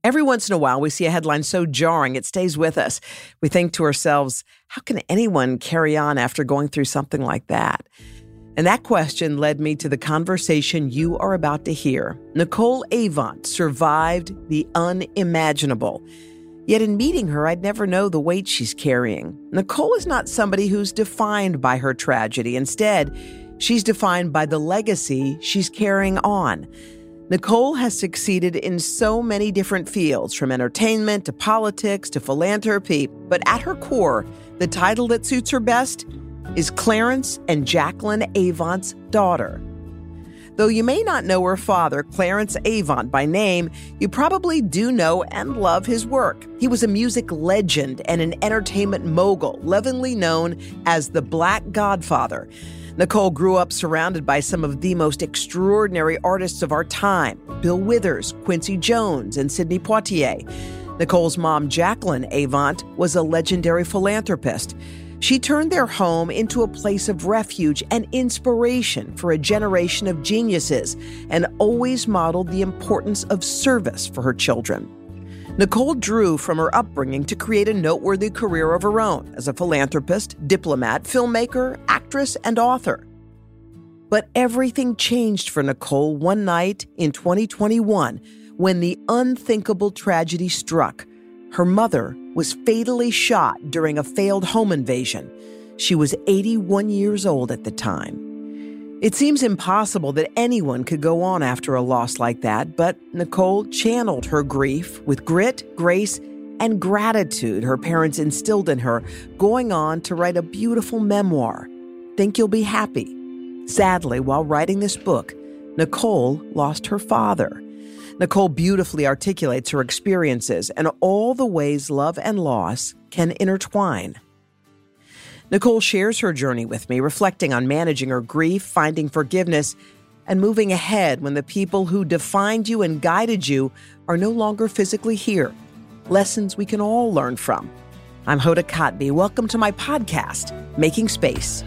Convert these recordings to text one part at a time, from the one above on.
Every once in a while, we see a headline so jarring it stays with us. We think to ourselves, how can anyone carry on after going through something like that? And that question led me to the conversation you are about to hear. Nicole Avant survived the unimaginable. Yet in meeting her, I'd never know the weight she's carrying. Nicole is not somebody who's defined by her tragedy. Instead, she's defined by the legacy she's carrying on. Nicole has succeeded in so many different fields, from entertainment to politics to philanthropy. But at her core, the title that suits her best is Clarence and Jacqueline Avant's daughter. Though you may not know her father, Clarence Avant, by name, you probably do know and love his work. He was a music legend and an entertainment mogul, lovingly known as the Black Godfather. Nicole grew up surrounded by some of the most extraordinary artists of our time: Bill Withers, Quincy Jones, and Sidney Poitier. Nicole's mom, Jacqueline Avant, was a legendary philanthropist. She turned their home into a place of refuge and inspiration for a generation of geniuses and always modeled the importance of service for her children. Nicole drew from her upbringing to create a noteworthy career of her own as a philanthropist, diplomat, filmmaker, actress, and author. But everything changed for Nicole one night in 2021 when the unthinkable tragedy struck. Her mother was fatally shot during a failed home invasion. She was 81 years old at the time. It seems impossible that anyone could go on after a loss like that, but Nicole channeled her grief with grit, grace, and gratitude her parents instilled in her, going on to write a beautiful memoir, Think You'll Be Happy. Sadly, while writing this book, Nicole lost her father. Nicole beautifully articulates her experiences and all the ways love and loss can intertwine. Nicole shares her journey with me, reflecting on managing her grief, finding forgiveness, and moving ahead when the people who defined you and guided you are no longer physically here. Lessons we can all learn from. I'm Hoda Kotb. Welcome to my podcast, Making Space.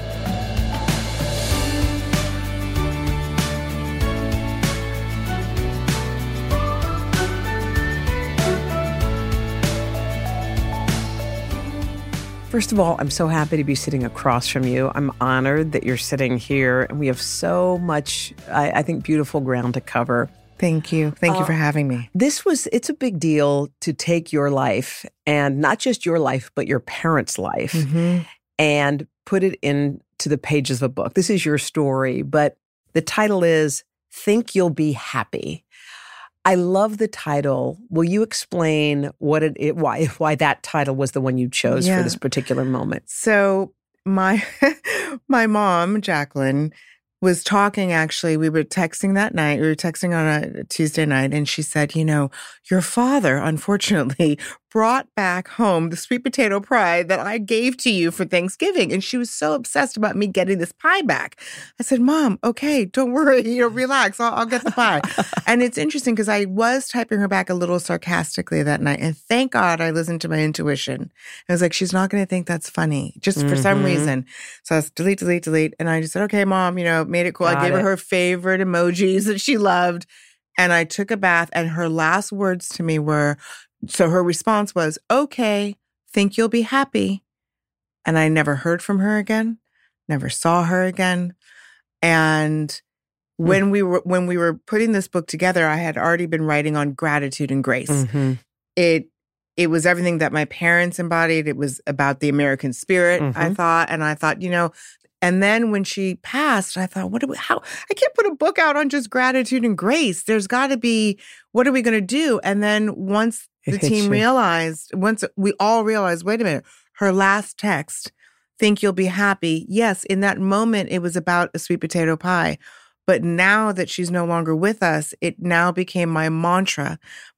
First of all, I'm so happy to be sitting across from you. I'm honored that you're sitting here, and we have so much, I think, beautiful ground to cover. Thank you. Thank you for having me. It's a big deal to take your life, and not just your life, but your parents' life, and put it into the pages of a book. This is your story, but the title is Think You'll Be Happy. I love the title. Will you explain why that title was the one you chose for this particular moment? So my mom, Jacqueline, was talking, actually, we were texting that night. We were texting on a Tuesday night, and she said, your father, unfortunately, brought back home the sweet potato pie that I gave to you for Thanksgiving. And she was so obsessed about me getting this pie back. I said, Mom, okay, don't worry, relax, I'll get the pie. And it's interesting because I was typing her back a little sarcastically that night. And thank God I listened to my intuition. I was like, she's not going to think that's funny, just for some reason. So I was delete. And I just said, okay, Mom, made it cool. I gave her favorite emojis that she loved. And I took a bath, and her last words to me were, so her response was, okay, think you'll be happy. And I never heard from her again, never saw her again. And when we were putting this book together, I had already been writing on gratitude and grace. It was everything that my parents embodied. It was about the American spirit, I thought. And I thought, and then when she passed, I thought, I can't put a book out on just gratitude and grace. There's got to be, what are we going to do? And then once the team once we all realized, wait a minute, her last text, think you'll be happy. Yes, in that moment, it was about a sweet potato pie. But now that she's no longer with us, it now became my mantra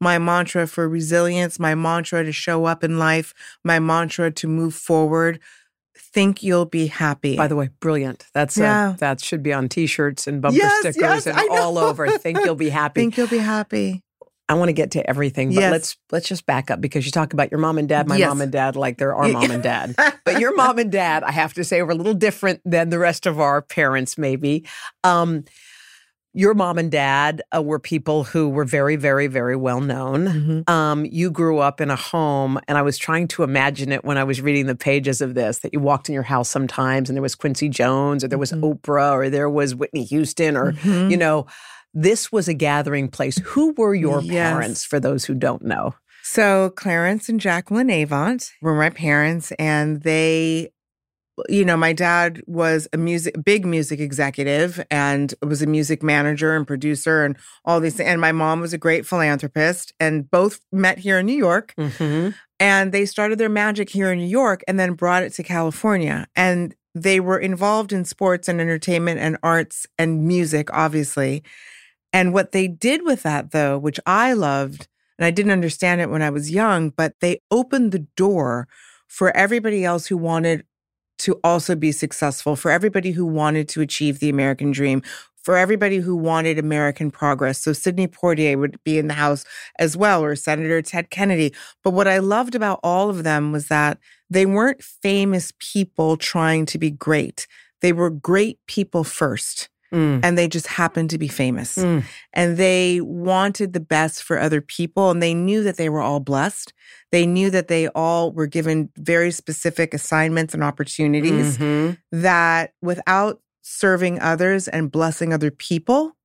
for resilience, my mantra to show up in life, my mantra to move forward. Think you'll be happy. By the way, brilliant. That should be on T-shirts and bumper stickers and all over. Think you'll be happy. Think you'll be happy. I want to get to everything, but let's just back up, because you talk about your mom and dad, my mom and dad, like they're our mom and dad. But your mom and dad, I have to say, were a little different than the rest of our parents, maybe. Your mom and dad were people who were very, very, very well known. You grew up in a home, and I was trying to imagine it when I was reading the pages of this, that you walked in your house sometimes and there was Quincy Jones or there was Oprah or there was Whitney Houston or, you know, this was a gathering place. Who were your parents, for those who don't know? So Clarence and Jacqueline Avant were my parents, and they, you know, my dad was a big music executive and was a music manager and producer and all these things. And my mom was a great philanthropist, and both met here in New York. And they started their magic here in New York and then brought it to California. And they were involved in sports and entertainment and arts and music, obviously. And what they did with that, though, which I loved, and I didn't understand it when I was young, but they opened the door for everybody else who wanted to also be successful, for everybody who wanted to achieve the American dream, for everybody who wanted American progress. So Sidney Poitier would be in the house as well, or Senator Ted Kennedy. But what I loved about all of them was that they weren't famous people trying to be great. They were great people first. And they just happened to be famous. And they wanted the best for other people. And they knew that they were all blessed. They knew that they all were given very specific assignments and opportunities that without serving others and blessing other people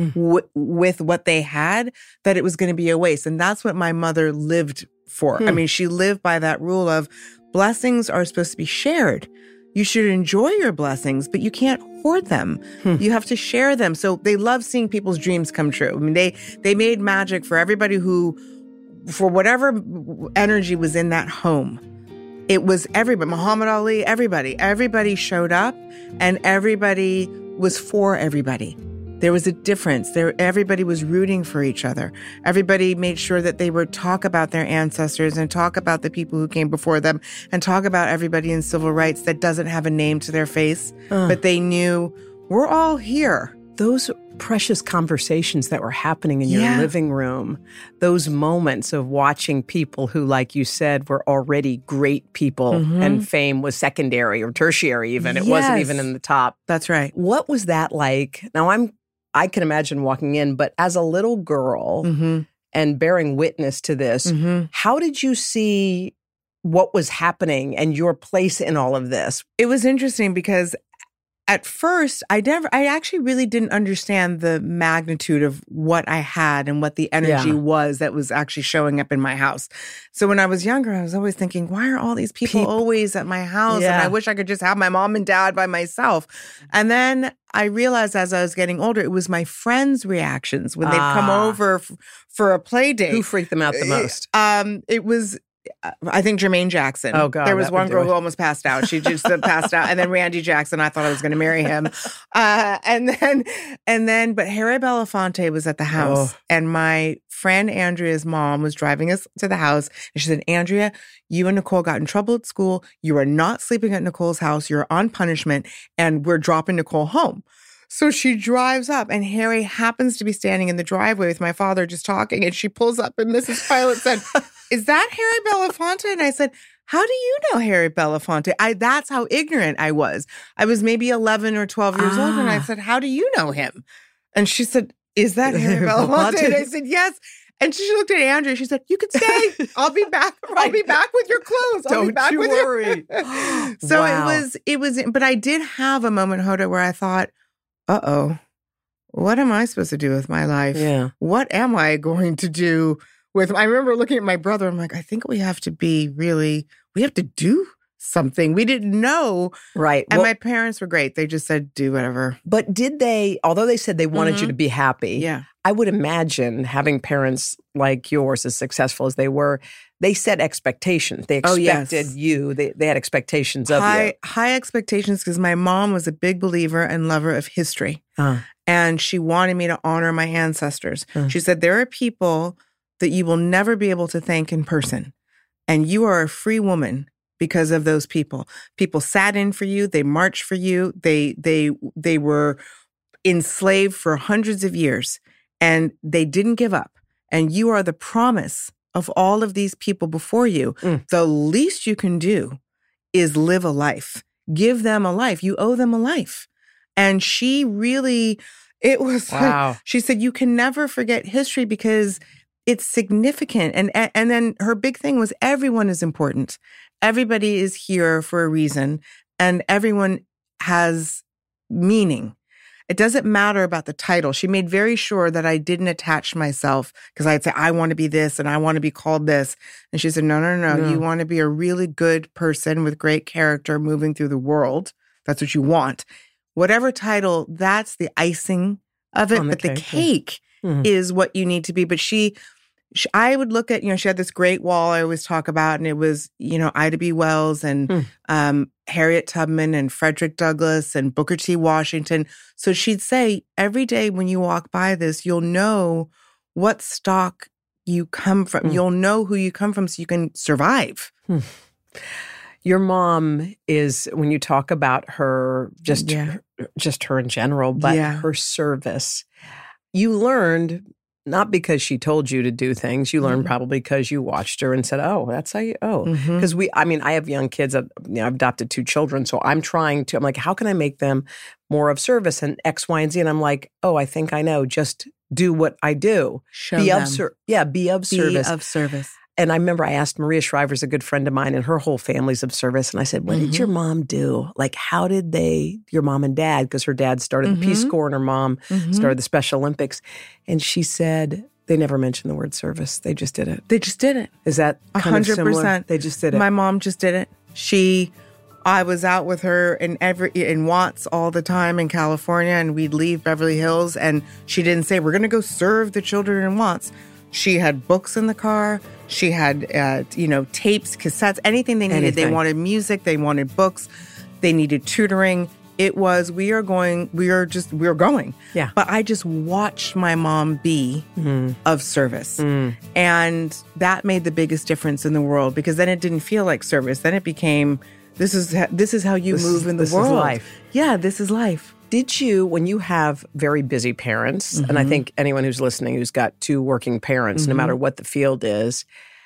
with what they had, that it was going to be a waste. And that's what my mother lived for. I mean, she lived by that rule of blessings are supposed to be shared. You should enjoy your blessings, but you can't hoard them. You have to share them. So they love seeing people's dreams come true. I mean, they made magic for everybody who, for whatever energy was in that home. It was everybody, Muhammad Ali, everybody showed up, and everybody was for everybody. There was a difference. Everybody was rooting for each other. Everybody made sure that they would talk about their ancestors and talk about the people who came before them and talk about everybody in civil rights that doesn't have a name to their face, but they knew we're all here. Those precious conversations that were happening in your living room, those moments of watching people who, like you said, were already great people and fame was secondary or tertiary even. It wasn't even in the top. That's right. What was that like? Now, I can imagine walking in, but as a little girl and bearing witness to this, how did you see what was happening and your place in all of this? It was interesting because at first, I actually really didn't understand the magnitude of what I had and what the energy was that was actually showing up in my house. So when I was younger, I was always thinking, why are all these people always at my house? And I wish I could just have my mom and dad by myself. And then I realized as I was getting older, it was my friends' reactions when they'd come over for a play date. Who freaked them out the most? It was, I think, Jermaine Jackson. Oh, God. There was one girl who almost passed out. She just passed out. And then Randy Jackson, I thought I was going to marry him. But Harry Belafonte was at the house. And my friend Andrea's mom was driving us to the house. And she said, Andrea, you and Nicole got in trouble at school. You are not sleeping at Nicole's house. You're on punishment. And we're dropping Nicole home. So she drives up, and Harry happens to be standing in the driveway with my father just talking, and she pulls up, and Mrs. Pilot said, is that Harry Belafonte? And I said, how do you know Harry Belafonte? That's how ignorant I was. I was maybe 11 or 12 years old, and I said, how do you know him? And she said, is that Harry Belafonte? And I said, yes. And she looked at Andrea. She said, you can stay. I'll be back. I'll be back with your clothes. I'll be back with worry. So it was, but I did have a moment, Hoda, where I thought, uh-oh, what am I supposed to do with my life? Yeah. What am I going to do with, I remember looking at my brother, I'm like, I think we have to do something. We didn't know. Right. And my parents were great. They just said, do whatever. But did they, although they said they wanted you to be happy, I would imagine having parents like yours, as successful as they were, they set expectations. They expected you. They had expectations of you. High expectations, because my mom was a big believer and lover of history. And she wanted me to honor my ancestors. She said, there are people that you will never be able to thank in person. And you are a free woman because of those people. People sat in for you. They marched for you. They were enslaved for hundreds of years. And they didn't give up. And you are the promise of all of these people before you. The least you can do is live a life. Give them a life. You owe them a life. And she really It was, Wow. she said, you can never forget history because it's significant. And then her big thing was everyone is important. Everybody is here for a reason and everyone has meaning. It doesn't matter about the title. She made very sure that I didn't attach myself because I'd say, I want to be this and I want to be called this. And she said, no. You want to be a really good person with great character moving through the world. That's what you want. Whatever title, that's the icing of it. But the cake is what you need to be. But I would look at, she had this great wall I always talk about, and it was, Ida B. Wells and Harriet Tubman and Frederick Douglass and Booker T. Washington. So she'd say, every day when you walk by this, you'll know what stock you come from. You'll know who you come from so you can survive. Your mom is, when you talk about her, just her in general, but her service, you learned, not because she told you to do things, you learned probably because you watched her and said, oh, that's how you, Because I have young kids, I've adopted 2 children, so I'm like, how can I make them more of service and X, Y, and Z? And I'm like, oh, I think I know, just do what I do. Be of service. Be of service. And I remember I asked Maria Shriver's a good friend of mine, and her whole family's of service. And I said, what did your mom do? Like, how did your mom and dad, because her dad started the Peace Corps and her mom started the Special Olympics. And she said, they never mentioned the word service. They just did it. Is that kind of similar? 100%. They just did it. My mom just did it. I was out with her in Watts all the time in California, and we'd leave Beverly Hills, and she didn't say, we're going to go serve the children in Watts. She had books in the car. She had, tapes, cassettes, anything they needed. They wanted music. They wanted books. They needed tutoring. It was, we are going. Yeah. But I just watched my mom be of service. And that made the biggest difference in the world, because then it didn't feel like service. Then it became, this is how you move in the world. This is life. Yeah, this is life. Did you, when you have very busy parents, and I think anyone who's listening who's got 2 working parents, no matter what the field is,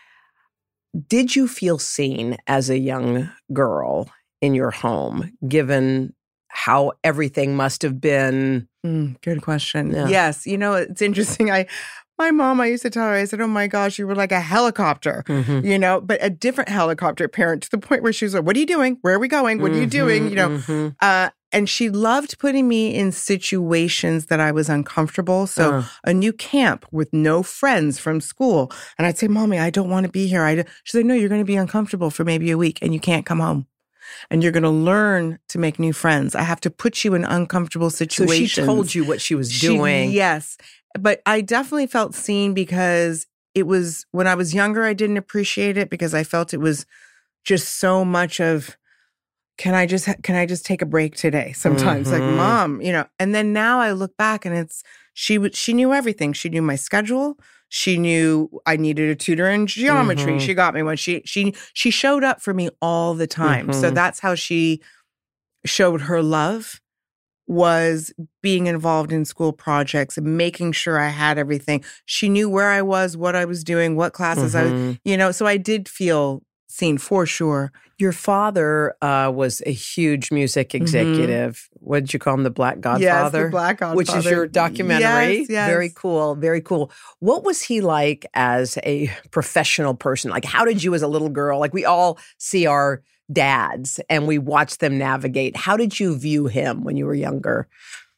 did you feel seen as a young girl in your home, given how everything must have been? Good question. Yeah. Yes. It's interesting. My mom, I used to tell her, I said, oh my gosh, you were like a helicopter, but a different helicopter parent, to the point where she was like, what are you doing? Where are we going? What are you doing? And she loved putting me in situations that I was uncomfortable. So a new camp with no friends from school. And I'd say, Mommy, I don't want to be here. She's like, no, you're going to be uncomfortable for maybe a week and you can't come home. And you're going to learn to make new friends. I have to put you in uncomfortable situations. So she told you what she was doing. Yes. But I definitely felt seen, because it was, when I was younger, I didn't appreciate it because I felt it was just so much of, can I just take a break today? Sometimes like, Mom, and then now I look back and she knew everything. She knew my schedule. She knew I needed a tutor in geometry. She got me one. She showed up for me all the time. So that's how she showed her love, was being involved in school projects and making sure I had everything. She knew where I was, what I was doing, what classes I was, so I did feel seen for sure. Your father was a huge music executive. What did you call him? The Black Godfather? Yes, the Black Godfather. Which is your documentary. Yes. Very cool. Very cool. What was he like as a professional person? Like, how did you as a little girl, like we all see our dads and we watch them navigate. How did you view him when you were younger?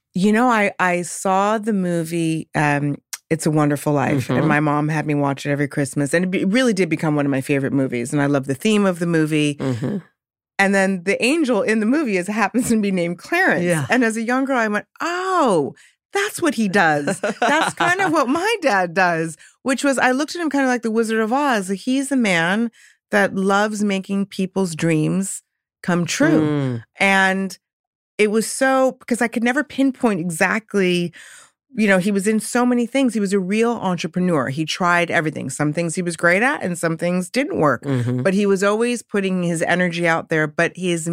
I saw the movie It's a Wonderful Life, and my mom had me watch it every Christmas, and it really did become one of my favorite movies, and I love the theme of the movie. And then the angel in the movie happens to be named Clarence. Yeah. And as a young girl, I went, oh, that's what he does. That's kind of what my dad does, which was, I looked at him kind of like the Wizard of Oz. Like, he's a man that loves making people's dreams come true. And it was because I could never pinpoint exactly, he was in so many things. He was a real entrepreneur. He tried everything. Some things he was great at and some things didn't work. But he was always putting his energy out there. But his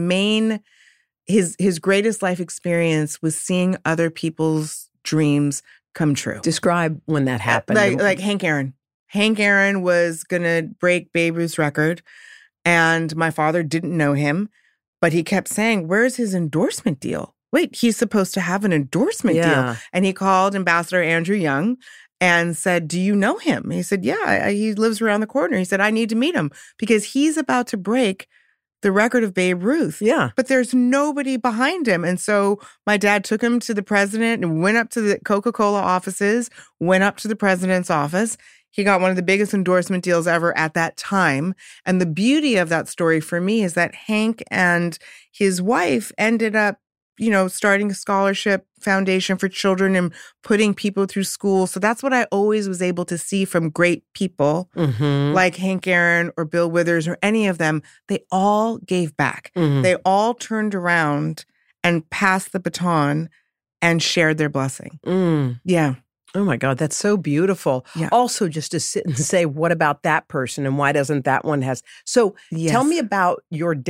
greatest life experience was seeing other people's dreams come true. Describe when that happened. Like Hank Aaron. Hank Aaron was going to break Babe Ruth's record, and my father didn't know him, but he kept saying, where's his endorsement deal? wait, he's supposed to have an endorsement deal. And he called Ambassador Andrew Young and said, do you know him? He said, yeah, he lives around the corner. He said, I need to meet him because he's about to break the record of Babe Ruth. Yeah. But there's nobody behind him. And so my dad took him to the president and went up to the Coca-Cola offices, went up to the president's office. He got one of the biggest endorsement deals ever at that time. And the beauty of that story for me is that Hank and his wife ended up, starting a scholarship foundation for children and putting people through school. So that's what I always was able to see from great people like Hank Aaron or Bill Withers or any of them. They all gave back. They all turned around and passed the baton and shared their blessing. Yeah. Oh my God, that's so beautiful. Yeah. Also, just to sit and say, what about that person and why doesn't that one has? So tell me about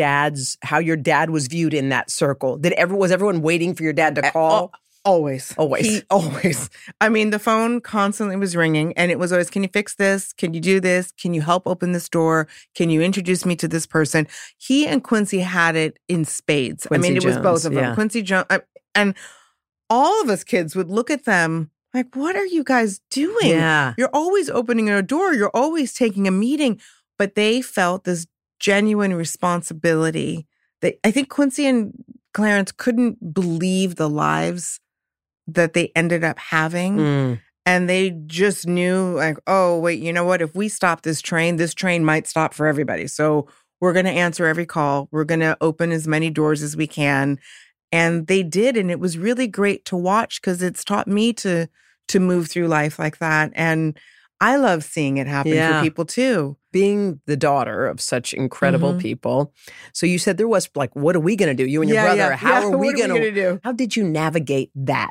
how your dad was viewed in that circle. Was everyone waiting for your dad to call? Always. Always. I mean, the phone constantly was ringing and it was always, can you fix this? Can you do this? Can you help open this door? Can you introduce me to this person? He and Quincy had it in spades. It was both of them. Quincy Jones. And all of us kids would look at them like, what are you guys doing? Yeah. You're always opening a door. You're always taking a meeting. But they felt this genuine responsibility that I think Quincy and Clarence couldn't believe the lives that they ended up having. And they just knew like, oh, wait, you know what? If we stop this train might stop for everybody. So we're going to answer every call. We're going to open as many doors as we can. And they did. And it was really great to watch because it's taught me to move through life like that. And I love seeing it happen for people too. Being the daughter of such incredible people. So you said there was like, what are we going to do? You and your brother, how are we going to do? How did you navigate that?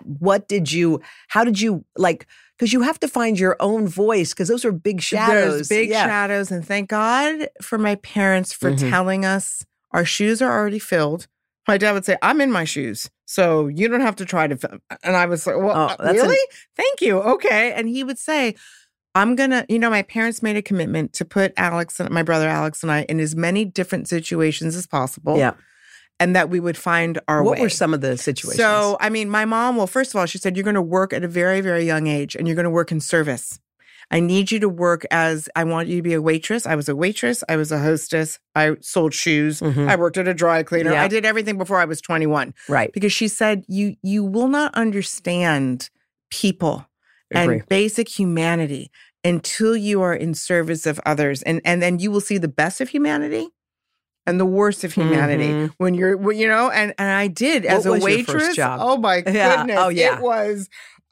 How did you because you have to find your own voice because those are big shadows. There's big shadows. And thank God for my parents for telling us our shoes are already filled. My dad would say, I'm in my shoes, so you don't have to try to fill. And I was like, well, really? Thank you. Okay. And he would say, I'm going to, my parents made a commitment to put my brother Alex and I in as many different situations as possible. Yeah. And that we would find our way. What were some of the situations? So, my mom, first of all, she said, you're going to work at a very, very young age and you're going to work in service. I need you to work I want you to be a waitress. I was a waitress. I was a hostess. I sold shoes. I worked at a dry cleaner. Yeah. I did everything before I was 21. Right. Because she said, you will not understand people and basic humanity until you are in service of others. And then you will see the best of humanity and the worst of humanity when you're, and I did as a waitress. Your first job? Oh my goodness. Oh yeah. It was...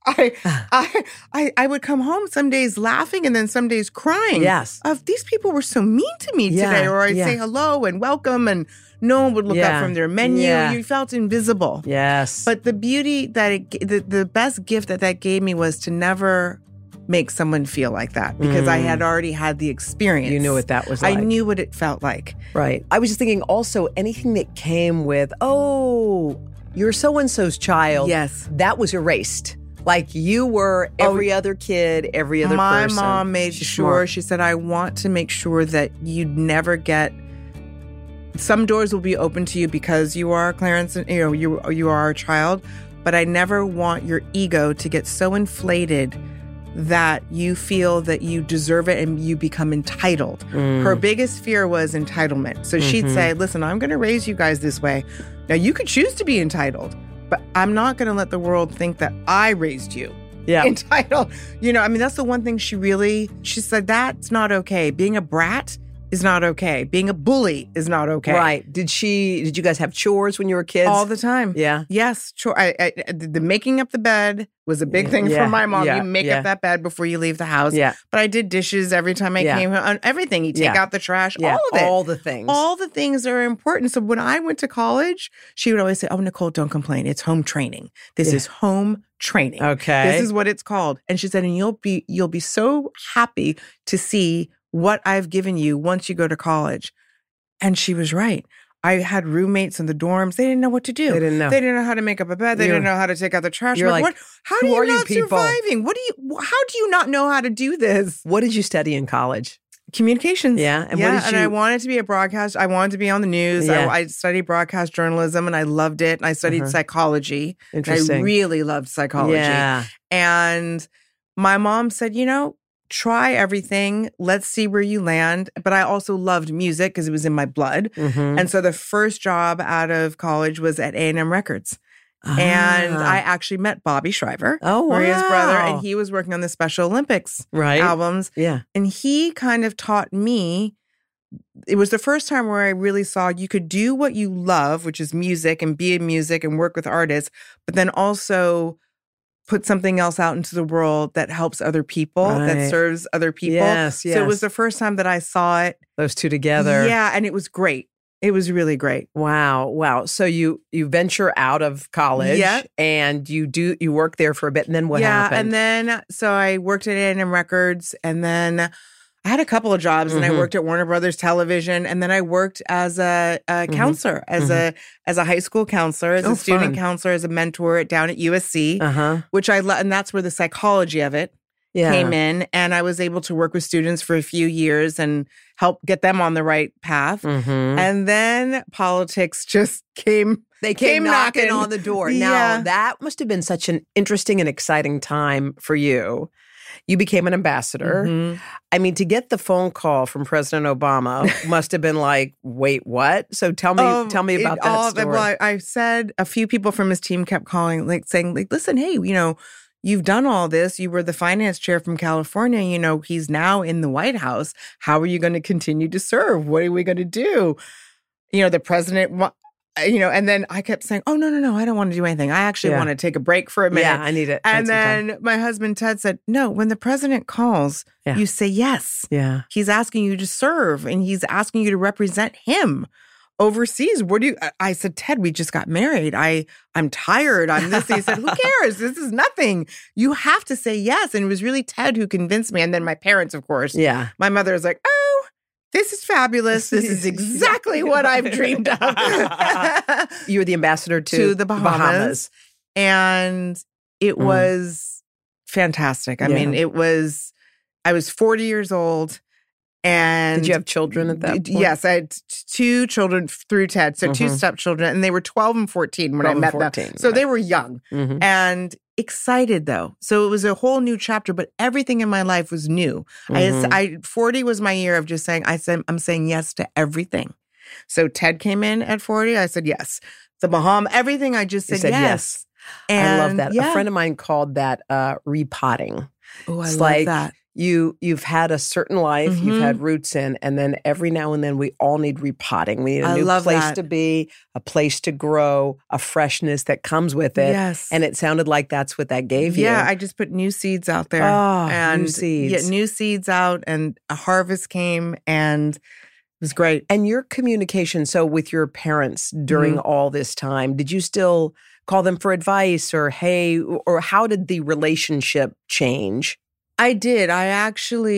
I would come home some days laughing and then some days crying. Yes. Of these people were so mean to me today. Or I'd say hello and welcome and no one would look up from their menu. Yeah. You felt invisible. Yes. But the beauty that the best gift that gave me was to never make someone feel like that because I had already had the experience. You knew what that was like. I knew what it felt like. Right. I was just thinking also anything that came with, you're so-and-so's child. Yes. That was erased. Like you were every other kid, every other person. My mom made sure, she said, I want to make sure that you'd never get, some doors will be open to you because you are Clarence, and you are a child, but I never want your ego to get so inflated that you feel that you deserve it and you become entitled. Her biggest fear was entitlement. So she'd say, listen, I'm going to raise you guys this way. Now you could choose to be entitled, but I'm not going to let the world think that I raised you entitled. That's the one thing she said, that's not okay. Being a brat is not okay. Being a bully is not okay. Right. Did you guys have chores when you were kids? All the time. Yeah. Yes. The making up the bed was a big thing for my mom. You make up that bed before you leave the house. Yeah. But I did dishes every time I came home. Everything. You take out the trash. All of it. All the things. All the things are important. So when I went to college, she would always say, Nicole, don't complain. It's home training. This is home training. Okay. This is what it's called. And she said, and you'll be so happy to see what I've given you once you go to college. And she was right. I had roommates in the dorms. They didn't know what to do. They didn't know. They didn't know how to make up a bed. They didn't know how to take out the trash. You're like, how do you not surviving? How do you not know how to do this? What did you study in college? Communications. Yeah. And yeah, what did and you... I wanted to be a broadcast. I wanted to be on the news. Yeah. I studied broadcast journalism and I loved it. And I studied psychology. Interesting. I really loved psychology. Yeah. And my mom said, try everything. Let's see where you land. But I also loved music because it was in my blood. And so the first job out of college was at A&M Records. And I actually met Bobby Shriver, Maria's brother, and he was working on the Special Olympics albums. Yeah. And he kind of taught me, it was the first time where I really saw you could do what you love, which is music and be in music and work with artists, but then also put something else out into the world that helps other people, that serves other people. Yes. So it was the first time that I saw it. Those two together. Yeah, and it was great. It was really great. Wow. So you venture out of college and you work there for a bit, and then what happened? And then so I worked at A&M Records, and then I had a couple of jobs, and I worked at Warner Brothers Television, and then I worked as a counselor, as a high school counselor, as a student counselor, as a mentor down at USC, which I love, and that's where the psychology of it came in, and I was able to work with students for a few years and help get them on the right path. And then politics just came. They came knocking on the door. Now, that must have been such an interesting and exciting time for you. You became an ambassador. I mean, to get the phone call from President Obama must have been like, wait, what? So tell me about that story. Well, I said a few people from his team kept calling, saying, listen, hey, you've done all this. You were the finance chair from California. He's now in the White House. How are you going to continue to serve? What are we going to do? The president, and then I kept saying, oh, no, I don't want to do anything. I actually want to take a break for a minute. Yeah, I need it. And then my husband, Ted, said, no, when the president calls, you say yes. Yeah. He's asking you to serve, and he's asking you to represent him overseas. I said, Ted, we just got married. I'm tired. I'm this. He said, who cares? This is nothing. You have to say yes. And it was really Ted who convinced me. And then my parents, of course. Yeah. My mother was like, oh, this is fabulous. This is exactly what I've dreamed of. You were the ambassador to the Bahamas. And it was fantastic. I mean, I was 40 years old. And did you have children at that point? Yes, I had two children through Ted, so two stepchildren, and they were 12 and 14 when I met them. So they were young and excited, though. So it was a whole new chapter, but everything in my life was new. 40 was my year of just saying, I'm saying yes to everything. So Ted came in at 40. I said yes. The Bahamas, everything, I just said yes. And I love that. A friend of mine called that repotting. Oh, I love that. You've had a certain life, you've had roots in, and then every now and then we all need repotting. We need a new place to be, a place to grow, a freshness that comes with it. Yes. And it sounded like that's what that gave you. Yeah, I just put new seeds out there. New seeds. Yeah, new seeds out, and a harvest came, and it was great. And your communication, so with your parents during all this time, did you still call them for advice or hey, or how did the relationship change? I did. I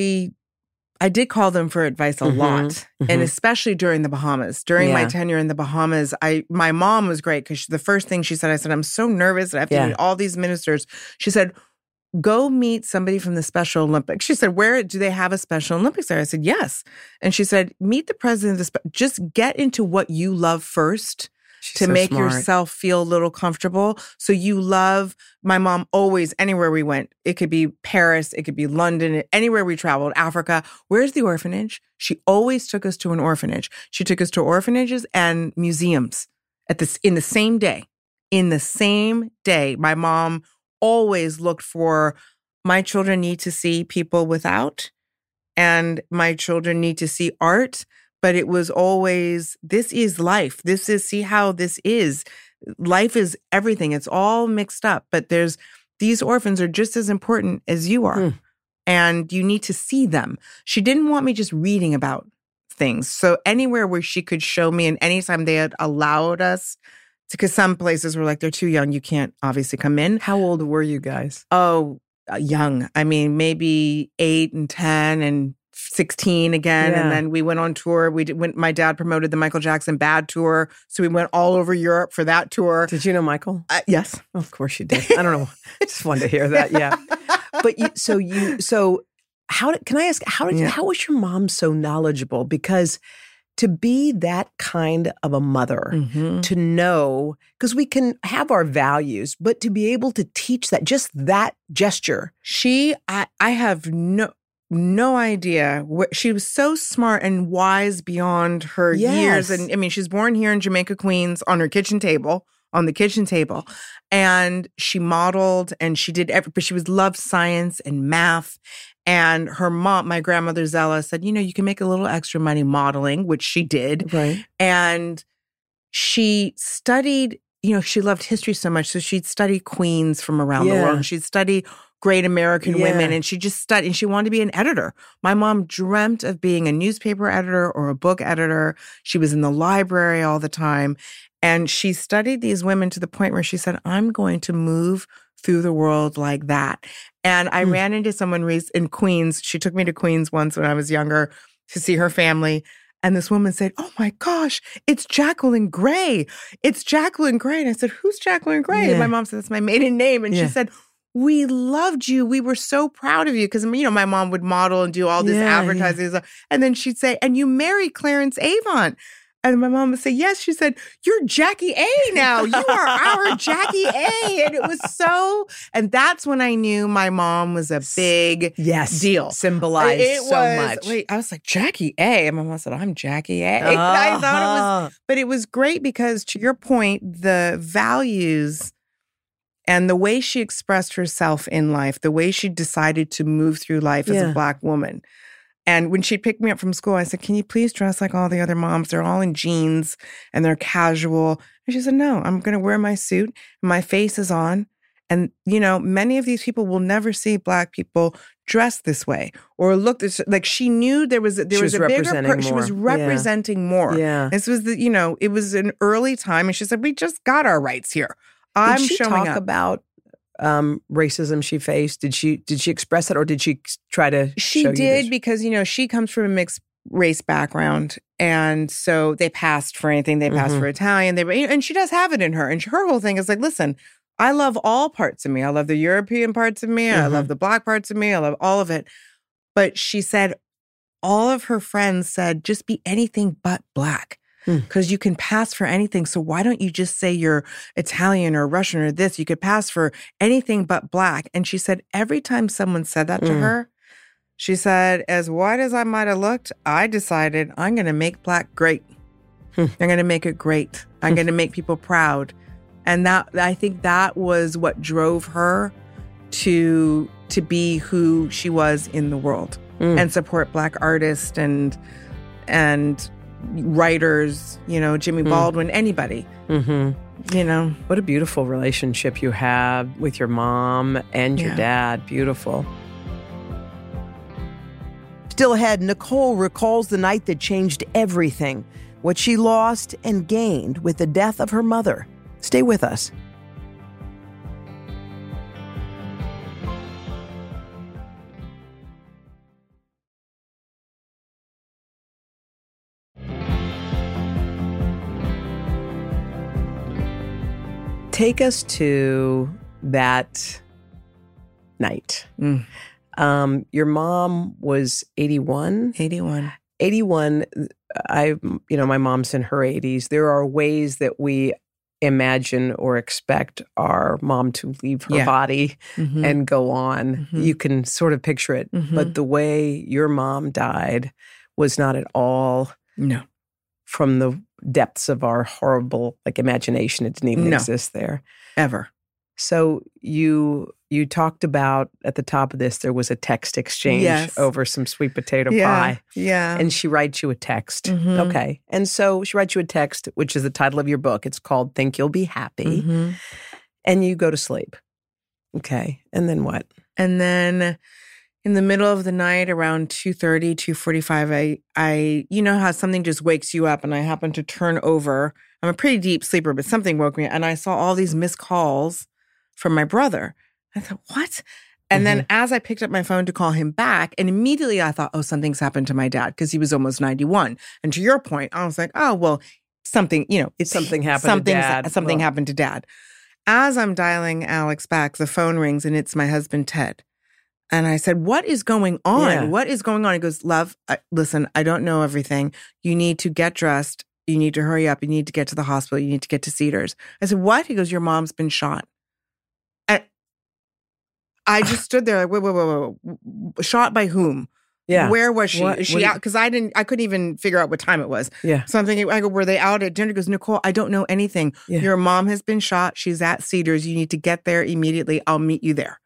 did call them for advice a lot, and especially during the Bahamas. During my tenure in the Bahamas, my mom was great because the first thing she said, I said, I'm so nervous that I have to meet all these ministers. She said, go meet somebody from the Special Olympics. She said, where do they have a Special Olympics there? I said, yes. And she said, meet the president of just get into what you love first. To make yourself feel a little comfortable. So you love, my mom always, anywhere we went, it could be Paris, it could be London, anywhere we traveled, Africa. Where's the orphanage? She always took us to an orphanage. She took us to orphanages and museums in the same day. In the same day, my mom always looked for, my children need to see people without, and my children need to see art. But it was always, this is life. See how this is. Life is everything. It's all mixed up. But these orphans are just as important as you are. And you need to see them. She didn't want me just reading about things. So anywhere where she could show me, and anytime they had allowed us, because some places were like, they're too young. You can't obviously come in. How old were you guys? Oh, young. I mean, maybe 8 and 10 and 16 again. And then we went on tour. My dad promoted the Michael Jackson Bad Tour. So we went all over Europe for that tour. Did you know Michael? Yes. Of course you did. I don't know. Just wanted to hear that. Yeah. But so Can I ask, how was your mom so knowledgeable? Because to be that kind of a mother, to know, because we can have our values, but to be able to teach that, just that gesture. I have no idea. She was so smart and wise beyond her years. And I mean, she's born here in Jamaica, Queens, on the kitchen table. And she modeled and she did but she loved science and math. And her mom, my grandmother Zella, said, you can make a little extra money modeling, which she did. Right. And she studied, she loved history so much. So she'd study queens from around the world. And she'd study great American women. And she just studied, and she wanted to be an editor. My mom dreamt of being a newspaper editor or a book editor. She was in the library all the time. And she studied these women to the point where she said, I'm going to move through the world like that. And I ran into someone in Queens. She took me to Queens once when I was younger to see her family. And this woman said, oh my gosh, it's Jacqueline Gray. It's Jacqueline Gray. And I said, who's Jacqueline Gray? And my mom said, that's my maiden name. And she said, we loved you. We were so proud of you. Because, my mom would model and do all this advertising. And then she'd say, and you married Clarence Avant. And my mom would say, yes. She said, you're Jackie A now. You are our Jackie A. And it was and that's when I knew my mom was a big deal. Symbolized much. I was like, Jackie A. And my mom said, I'm Jackie A. And I thought but it was great because, to your point, the values and the way she expressed herself in life, the way she decided to move through life as a Black woman. And when she picked me up from school, I said, can you please dress like all the other moms? They're all in jeans and they're casual. And she said, no, I'm going to wear my suit. And my face is on. And, many of these people will never see Black people dressed this way or look this. Like, she knew there was a bigger she was representing more. Yeah. This was it was an early time. And she said, we just got our rights here. Did she talk about racism she faced? Did she express it, or did she try to She show did you because, she comes from a mixed race background. And so they passed for anything. They passed for Italian. And she does have it in her. And her whole thing is like, listen, I love all parts of me. I love the European parts of me. I love the Black parts of me. I love all of it. But she said all of her friends said, just be anything but Black. Because you can pass for anything. So why don't you just say you're Italian or Russian or this? You could pass for anything but Black. And she said every time someone said that to her, she said, as white as I might have looked, I decided I'm going to make Black great. I'm going to make it great. I'm going to make people proud. And I think that was what drove her to be who she was in the world and support Black artists and writers, Jimmy Baldwin, anybody, What a beautiful relationship you have with your mom and your dad. Beautiful. Still ahead, Nicole recalls the night that changed everything, what she lost and gained with the death of her mother. Stay with us. Take us to that night. Your mom was 81? 81. 81. My mom's in her 80s. There are ways that we imagine or expect our mom to leave her body and go on. You can sort of picture it. But the way your mom died was not at all from the depths of our horrible imagination. It didn't even exist there. Ever. So you talked about at the top of this, there was a text exchange over some sweet potato pie. Yeah. And she writes you a text. Okay. And so she writes you a text, which is the title of your book. It's called Think You'll Be Happy. And you go to sleep. Okay. And then what? And then in the middle of the night, around 2:30, 2:45, I you know how something just wakes you up, and I happened to turn over. I'm a pretty deep sleeper, but something woke me up, and I saw all these missed calls from my brother. I thought, what? And then as I picked up my phone to call him back, and immediately I thought, oh, something's happened to my dad, because he was almost 91. And to your point, I was like, oh, well, something happened to Dad. Something happened to Dad. As I'm dialing Alex back, the phone rings, and it's my husband, Ted. And I said, what is going on? Yeah. What is going on? He goes, love, listen, I don't know everything. You need to get dressed. You need to hurry up. You need to get to the hospital. You need to get to Cedars. I said, what? He goes, your mom's been shot. And I just stood there like, wait. Shot by whom? Yeah. Where was she? Is she out? Because I couldn't even figure out what time it was. Yeah. So I'm thinking, I go, were they out at dinner? He goes, Nicole, I don't know anything. Yeah. Your mom has been shot. She's at Cedars. You need to get there immediately. I'll meet you there.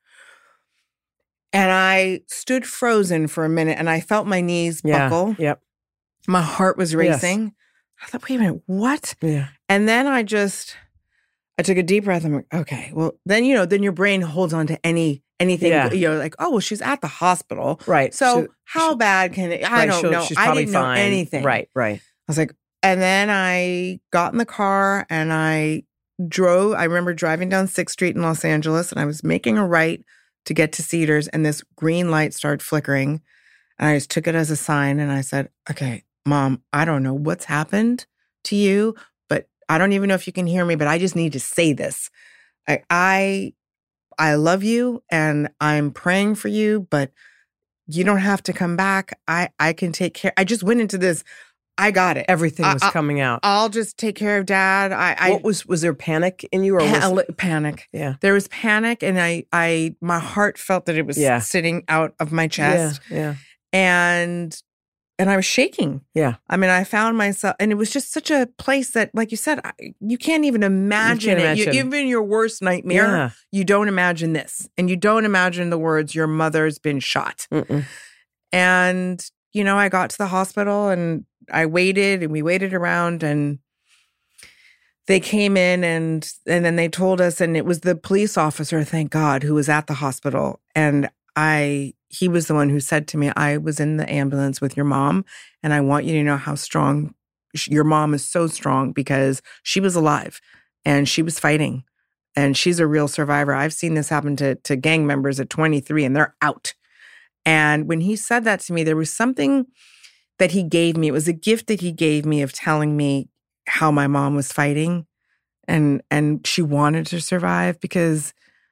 And I stood frozen for a minute and I felt my knees buckle. Yep. My heart was racing. Yes. I thought, wait a minute, what? Yeah. And then I took a deep breath. I'm like, okay, well, then your brain holds on to anything, like, oh, well, she's at the hospital. Right. So how bad can it, I don't know. She's I probably didn't know fine. anything. Right. I was like, and then I got in the car and I drove. I remember driving down 6th Street in Los Angeles and I was making a right to get to Cedars and this green light started flickering. And I just took it as a sign and I said, okay, Mom, I don't know what's happened to you, but I don't even know if you can hear me, but I just need to say this. I love you and I'm praying for you, but you don't have to come back. I can take care. I just went into this. I got it. Everything was coming out. I'll just take care of Dad. What was there panic in you, or panic? Yeah, there was panic, and my heart felt that it was sitting out of my chest. Yeah. And I was shaking. Yeah. I mean, I found myself, and it was just such a place that, like you said, you can't even imagine it. Even in your worst nightmare, you don't imagine this, and you don't imagine the words, "Your mother's been shot." Mm-mm. And I got to the hospital and I waited and we waited around and they came in and then they told us, and it was the police officer, thank God, who was at the hospital. And he was the one who said to me, I was in the ambulance with your mom and I want you to know how strong your mom is. So strong because she was alive and she was fighting and she's a real survivor. I've seen this happen to gang members at 23 and they're out. And when he said that to me, there was something that he gave me. It was a gift that he gave me of telling me how my mom was fighting and she wanted to survive because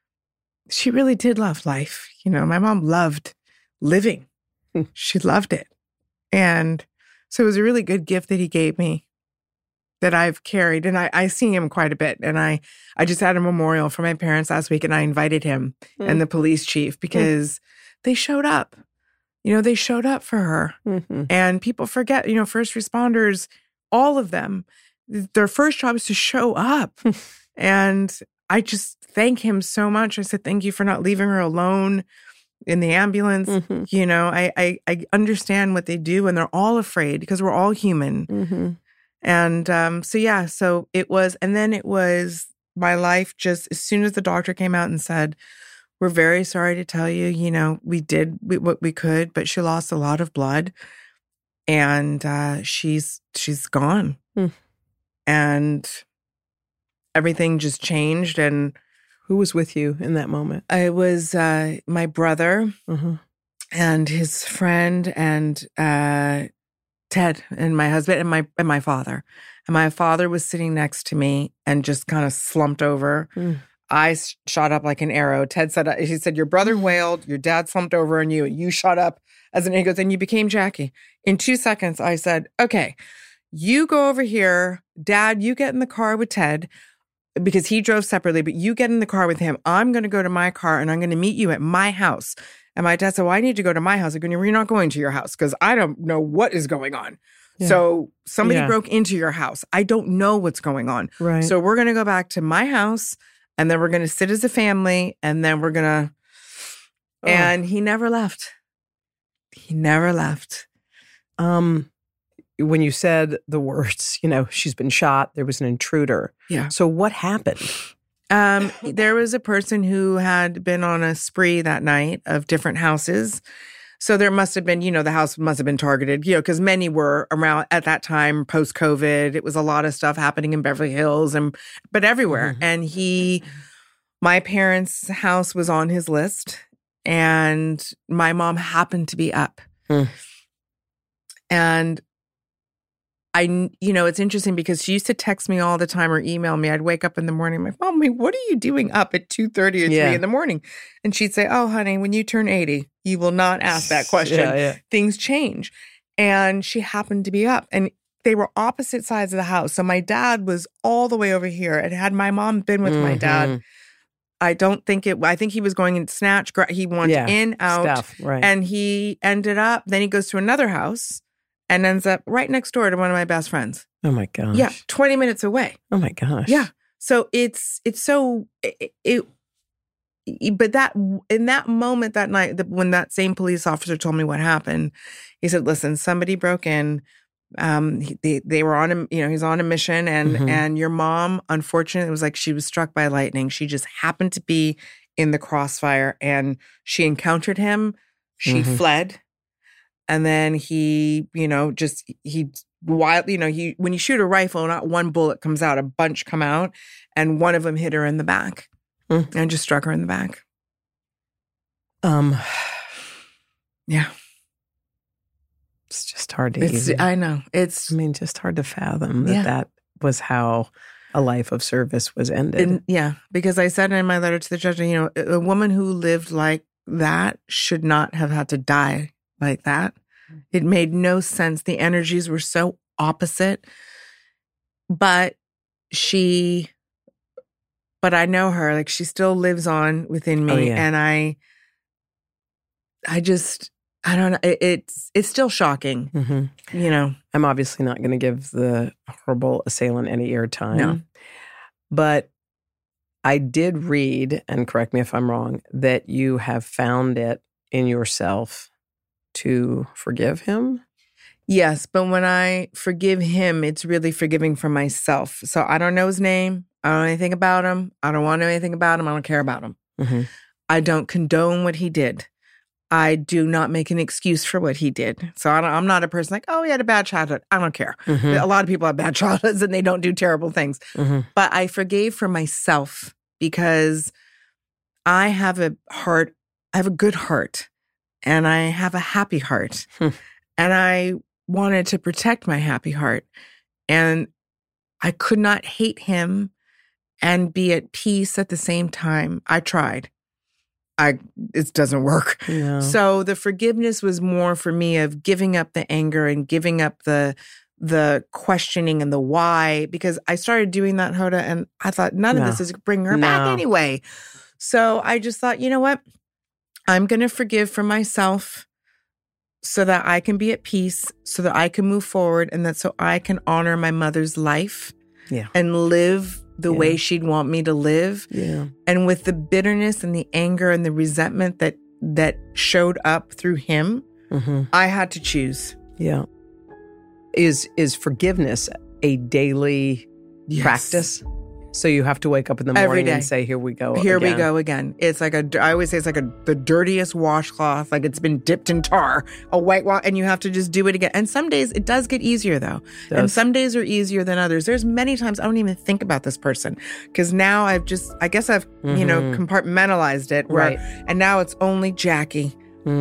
she really did love life. My mom loved living. She loved it. And so it was a really good gift that he gave me that I've carried. And I see him quite a bit. And I just had a memorial for my parents last week and I invited him and the police chief because they showed up. They showed up for her. Mm-hmm. And people forget, first responders, all of them, their first job is to show up. And I just thank him so much. I said, thank you for not leaving her alone in the ambulance. Mm-hmm. I understand what they do and they're all afraid because we're all human. Mm-hmm. And so it was, and then it was my life just as soon as the doctor came out and said, we're very sorry to tell you, we did what we could, but she lost a lot of blood and she's gone. And everything just changed. And who was with you in that moment? It was my brother and his friend and Ted and my husband and my father. And my father was sitting next to me and just kind of slumped over. I shot up like an arrow. Ted said, he said, your brother wailed, your dad slumped over on you, and you shot up as an, he goes, and you became Jackie. In 2 seconds, I said, okay, you go over here. Dad, you get in the car with Ted because he drove separately, but you get in the car with him. I'm going to go to my car and I'm going to meet you at my house. And my dad said, well, I need to go to my house. I go, you're not going to your house because I don't know what is going on. Yeah. So somebody broke into your house. I don't know what's going on. Right. So we're going to go back to my house and then we're going to sit as a family and then we're going to, and he never left. He never left. When you said the words, she's been shot, there was an intruder. Yeah. So what happened? There was a person who had been on a spree that night of different houses. So there must have been, the house must have been targeted, because many were around at that time, post-COVID. It was a lot of stuff happening in Beverly Hills but everywhere. Mm-hmm. And my parents' house was on his list and my mom happened to be up. And it's interesting because she used to text me all the time or email me. I'd wake up in the morning, I'm like, Mommy, what are you doing up at 2:30 or 3 in the morning? And she'd say, oh, honey, when you turn 80, you will not ask that question. Things change. And she happened to be up. And they were opposite sides of the house. So my dad was all the way over here. And had my mom been with my dad, I think he was going in snatch. He wanted in, out. Stuff, right. And he ended up, then he goes to another house and ends up right next door to one of my best friends. Oh my gosh. Yeah, 20 minutes away. Oh my gosh. Yeah. So but that in that moment that night, when that same police officer told me what happened, he said, listen, somebody broke in. They were on he's on a mission and your mom, unfortunately, it was like she was struck by lightning. She just happened to be in the crossfire and she encountered him. She fled. And then he, when you shoot a rifle, not one bullet comes out, a bunch come out, and one of them hit her in the back and just struck her in the back. Yeah. It's just hard to even. I know. Just hard to fathom that was how a life of service was ended. Because I said in my letter to the judge, a woman who lived like that should not have had to die like that. It made no sense. The energies were so opposite. But I know her, like she still lives on within me. Oh, yeah. And I don't know. It's still shocking, I'm obviously not going to give the horrible assailant any airtime. No. But I did read, and correct me if I'm wrong, that you have found it in yourself to forgive him? Yes, but when I forgive him, it's really forgiving for myself. So I don't know his name. I don't know anything about him. I don't want to know anything about him. I don't care about him. I don't condone what he did. I do not make an excuse for what he did. So I'm not a person like, oh, he had a bad childhood. I don't care. A lot of people have bad childhoods and they don't do terrible things. But I forgave for myself because I have a good heart. And I have a happy heart. And I wanted to protect my happy heart. And I could not hate him and be at peace at the same time. I tried. It doesn't work. No. So the forgiveness was more for me of giving up the anger and giving up the questioning and the why. Because I started doing that, Hoda, and I thought none of this is bringing her back anyway. So I just thought, you know what? I'm going to forgive for myself so that I can be at peace, so that I can move forward, and that so I can honor my mother's life and live the way she'd want me to live. Yeah. And with the bitterness and the anger and the resentment that showed up through him, I had to choose. Yeah. Is forgiveness a daily practice? So you have to wake up in the morning and say, here we go Here we go again. It's like I always say it's like the dirtiest washcloth, like it's been dipped in tar, a white wash, and you have to just do it again. And some days it does get easier though. And some days are easier than others. There's many times I don't even think about this person because now I guess I've, compartmentalized it. Right. And now it's only Jackie.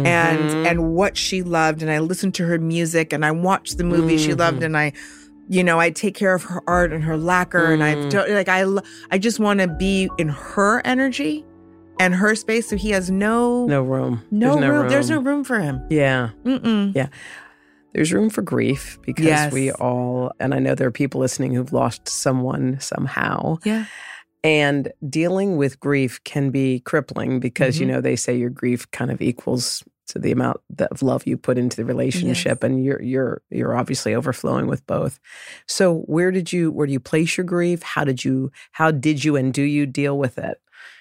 And what she loved. And I listened to her music and I watched the movies she loved and I take care of her art and her lacquer, and I just want to be in her energy and her space. So he has no room. There's no room for him. Yeah. Yeah. There's room for grief because we all, and I know there are people listening who've lost someone somehow. Yeah. And dealing with grief can be crippling because, they say your grief kind of equals to the amount of love you put into the relationship, and you're obviously overflowing with both. So where do you place your grief? How did you and do you deal with it?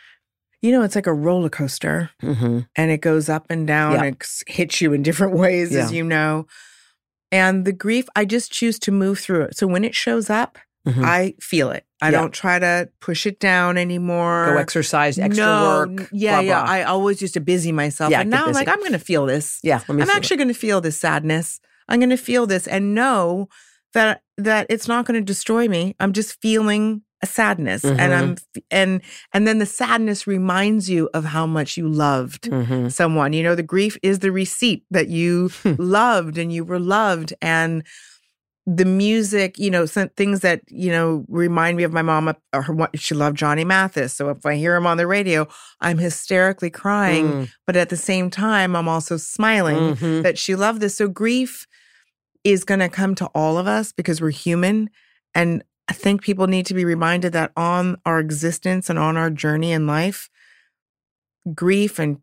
It's like a roller coaster, and it goes up and down. Yeah. It hits you in different ways, as you know. And the grief, I just choose to move through it. So when it shows up, I feel it. I don't try to push it down anymore. Go exercise, extra work. Yeah, blah, blah. I always used to busy myself. Yeah, and now I'm like, I'm going to feel this. Yeah, I'm actually going to feel this sadness. I'm going to feel this and know that it's not going to destroy me. I'm just feeling a sadness. And then the sadness reminds you of how much you loved someone. The grief is the receipt that you loved and you were loved. And the music, some things that, remind me of my mom. She loved Johnny Mathis. So if I hear him on the radio, I'm hysterically crying. But at the same time, I'm also smiling that she loved this. So grief is going to come to all of us because we're human. And I think people need to be reminded that on our existence and on our journey in life, grief and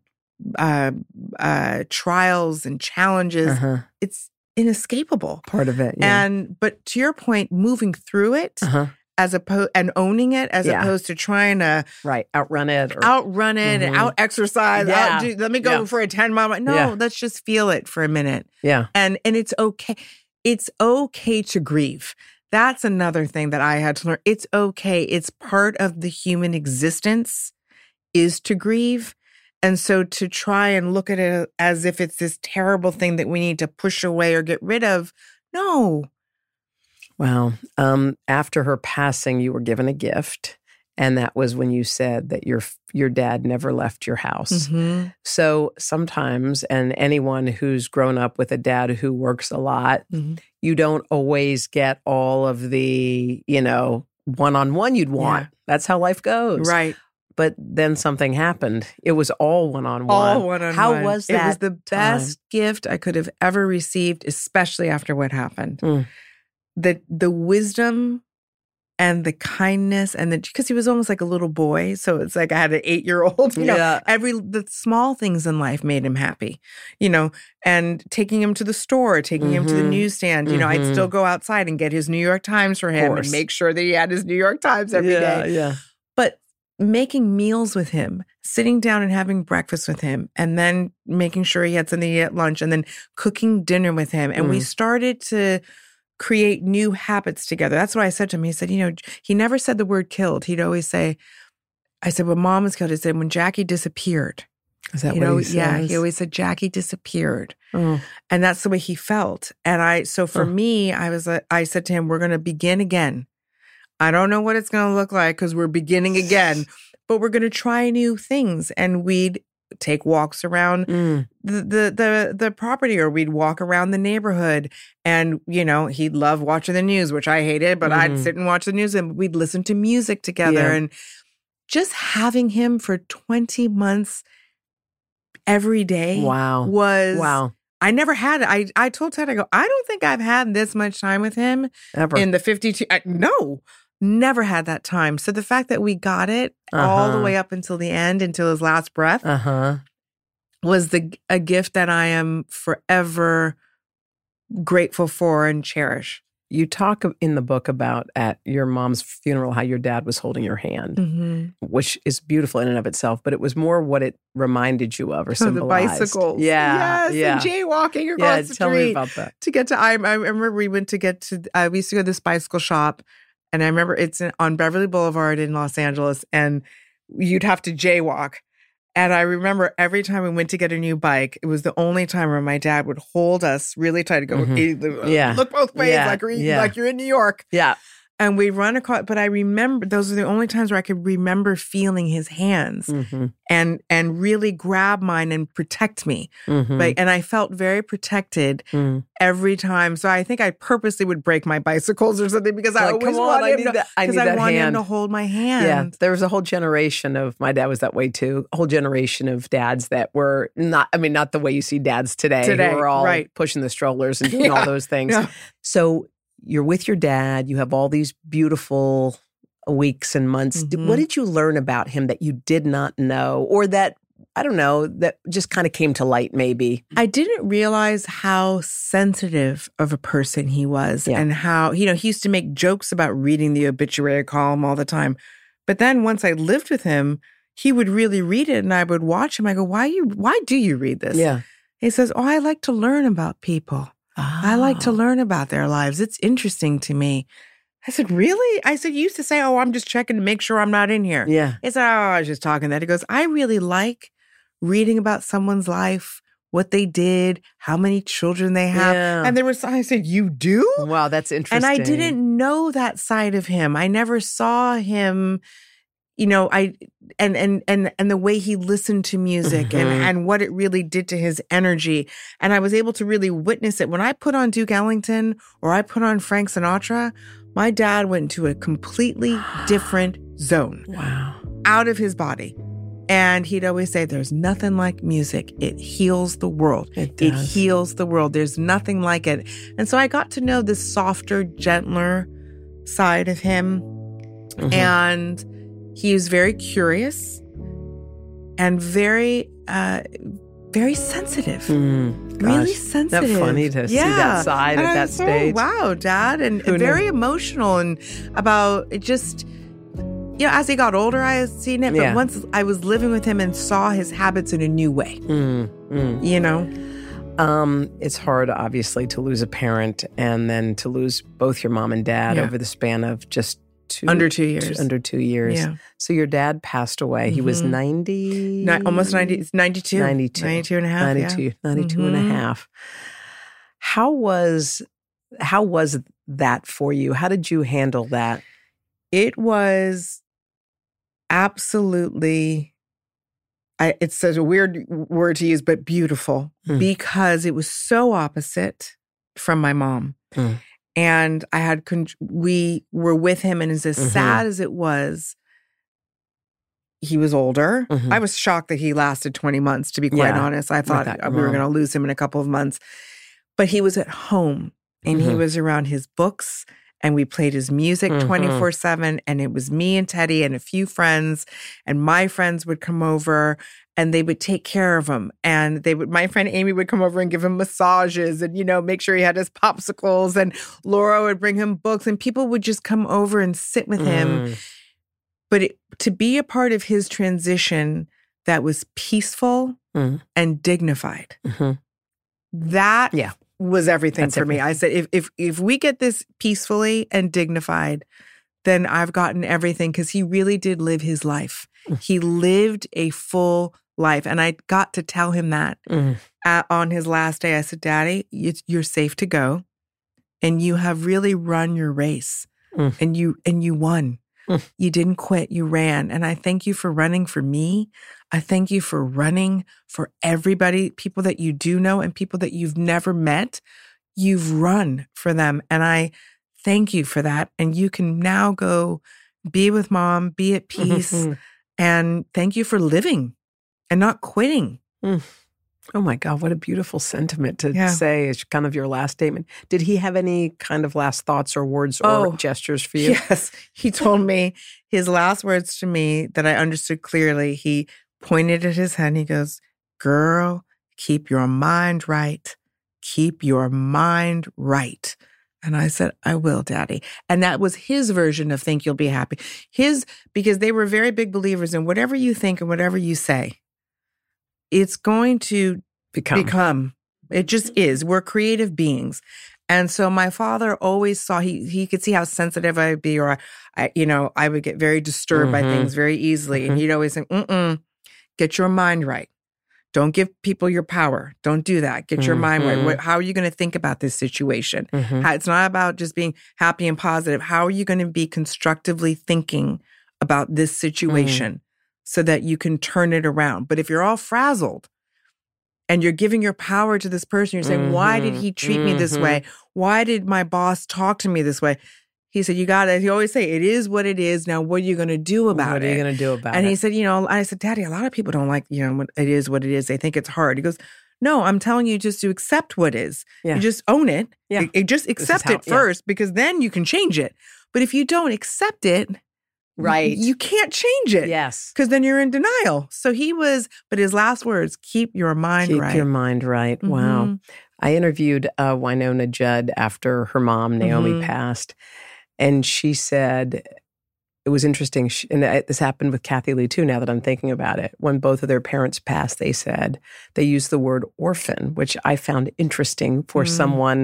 trials and challenges, it's inescapable. Part of it, yeah. But to your point, moving through it as opposed and owning it as opposed to trying to outrun it and out exercise. Let me go for a 10-mile. No, let's just feel it for a minute. Yeah, and it's okay. It's okay to grieve. That's another thing that I had to learn. It's okay. It's part of the human existence is to grieve. And so to try and look at it as if it's this terrible thing that we need to push away or get rid of, no. Wow. After her passing, you were given a gift. And that was when you said that your dad never left your house. So sometimes, and anyone who's grown up with a dad who works a lot, you don't always get all of the, one-on-one you'd want. That's how life goes. Right. But then something happened. It was all one-on-one. All one-on-one. How was that? It was the best gift I could have ever received, especially after what happened. The wisdom and the kindness because he was almost like a little boy. So it's like I had an 8-year-old. The small things in life made him happy, and taking him to the store, taking him to the newsstand. I'd still go outside and get his New York Times for him and make sure that he had his New York Times every day. Yeah. But making meals with him, sitting down and having breakfast with him, and then making sure he had something to eat at lunch, and then cooking dinner with him. And we started to create new habits together. That's what I said to him. He said, he never said the word killed. He'd always say, I said, when Mom was killed, he said, when Jackie disappeared. Is that what he says? Yeah, he always said, Jackie disappeared. And that's the way he felt. And so for me, I said to him, we're going to begin again. I don't know what it's going to look like because we're beginning again, but we're going to try new things. And we'd take walks around the property, or we'd walk around the neighborhood. And, he'd love watching the news, which I hated, but I'd sit and watch the news, and we'd listen to music together. And just having him for 20 months every day was... I never had it. I told Ted, I don't think I've had this much time with him ever in the 52. No, never had that time. So the fact that we got it all the way up until the end, until his last breath, was a gift that I am forever grateful for and cherish. You talk in the book about at your mom's funeral how your dad was holding your hand, which is beautiful in and of itself, but it was more what it reminded you of or symbolized. The bicycles. Yes, and jaywalking across the street. Tell me about that. To get to, I remember we went to we used to go to this bicycle shop, and I remember it's on Beverly Boulevard in Los Angeles, and you'd have to jaywalk. And I remember every time we went to get a new bike, it was the only time where my dad would hold us really tight to go, look both ways, like you're in New York. Yeah. And we run across, but I remember those are the only times where I could remember feeling his hands and really grab mine and protect me. And I felt very protected every time. So I think I purposely would break my bicycles or something because I always wanted him to hold my hand. Yeah, there was a whole generation of, my dad was that way too, a whole generation of dads that were not the way you see dads today who are all pushing the strollers and doing all those things. Yeah. So you're with your dad, you have all these beautiful weeks and months. What did you learn about him that you did not know, or that, I don't know, that just kind of came to light maybe? I didn't realize how sensitive of a person he was and how, he used to make jokes about reading the obituary column all the time. But then once I lived with him, he would really read it and I would watch him. I go, why do you read this? Yeah. He says, I like to learn about people. I like to learn about their lives. It's interesting to me. I said, really? I said, you used to say, I'm just checking to make sure I'm not in here. Yeah. He said, I was just talking that. He goes, I really like reading about someone's life, what they did, how many children they have. Yeah. And I said, you do? Wow, that's interesting. And I didn't know that side of him. I never saw him, and the way he listened to music and what it really did to his energy. And I was able to really witness it. When I put on Duke Ellington or I put on Frank Sinatra, my dad went into a completely different zone. Wow. Out of his body. And he'd always say, there's nothing like music. It heals the world. It does. It heals the world. There's nothing like it. And so I got to know this softer, gentler side of him. And he was very curious and very, very sensitive. Really sensitive. Isn't that funny to see that side at that stage? Wow, Dad. And very emotional and about it just... as he got older, I had seen it. But once I was living with him and saw his habits in a new way, It's hard, obviously, to lose a parent and then to lose both your mom and dad over the span of just under 2 years. Under 2 years. Yeah. So your dad passed away. He was 90? Almost 90. 92. 92. 92 and a half. 92, 92 and a half. How was that for you? How did you handle that? It was absolutely, it's such a weird word to use, but beautiful because it was so opposite from my mom. And we were with him, and as sad as it was, he was older. I was shocked that he lasted 20 months, to be quite honest. I thought we were going to lose him in a couple of months. But he was at home, and he was around his books, and we played his music 24/7, and it was me and Teddy and a few friends, and my friends would come over, and they would take care of him. And my friend Amy would come over and give him massages and, make sure he had his popsicles, and Laura would bring him books, and people would just come over and sit with him. But to be a part of his transition that was peaceful and dignified, that was everything for me. I said, if we get this peacefully and dignified, then I've gotten everything, because he really did live his life. He lived a full life. And I got to tell him that on his last day. I said, Daddy, you're safe to go. And you have really run your race. And you won. You didn't quit. You ran. And I thank you for running for me. I thank you for running for everybody, people that you do know and people that you've never met. You've run for them. And I thank you for that. And you can now go be with Mom, be at peace. And thank you for living and not quitting. Oh my God, what a beautiful sentiment to say as kind of your last statement. Did he have any kind of last thoughts or words or gestures for you? Yes. He told me his last words to me that I understood clearly. He pointed at his head and he goes, girl, keep your mind right. Keep your mind right. And I said, I will, Daddy. And that was his version of think you'll be happy. Because they were very big believers in whatever you think and whatever you say, it's going to become. It just is. We're creative beings. And so my father always saw, he could see how sensitive I would be, or I would get very disturbed by things very easily. And he'd always say, get your mind right. Don't give people your power. Don't do that. Get your mind right. How are you going to think about this situation? It's not about just being happy and positive. How are you going to be constructively thinking about this situation so that you can turn it around? But if you're all frazzled and you're giving your power to this person, you're saying, why did he treat me this way? Why did my boss talk to me this way? He said, he always say, it is what it is. Now, what are you going to do about it? What are you going to do about it? And he said, I said, Daddy, a lot of people don't like, it is what it is. They think it's hard. He goes, no, I'm telling you just to accept what is. You just own it. Just accept it first, because then you can change it. But if you don't accept it, you can't change it. Yes. Because then you're in denial. So but his last words, keep your mind right. Keep your mind right. Wow. I interviewed Wynonna Judd after her mom, Naomi, passed. And she said, it was interesting, and this happened with Kathy Lee too, now that I'm thinking about it. When both of their parents passed, they said, they used the word orphan, which I found interesting for someone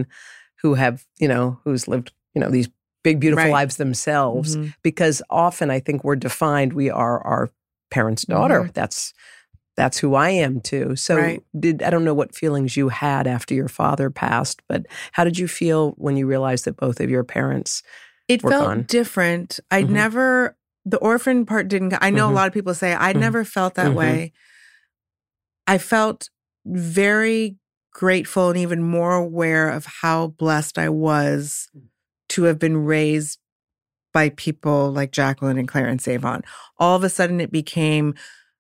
who's lived, these big, beautiful lives themselves. Because often I think we're defined, we are our parents' daughter. That's who I am too. So I don't know what feelings you had after your father passed, but how did you feel when you realized that both of your parents It were felt gone? different. I'd never the orphan part didn't, I know a lot of people say, I never felt that way. I felt very grateful and even more aware of how blessed I was to have been raised by people like Jacqueline and Clarence Avant. All of a sudden it became,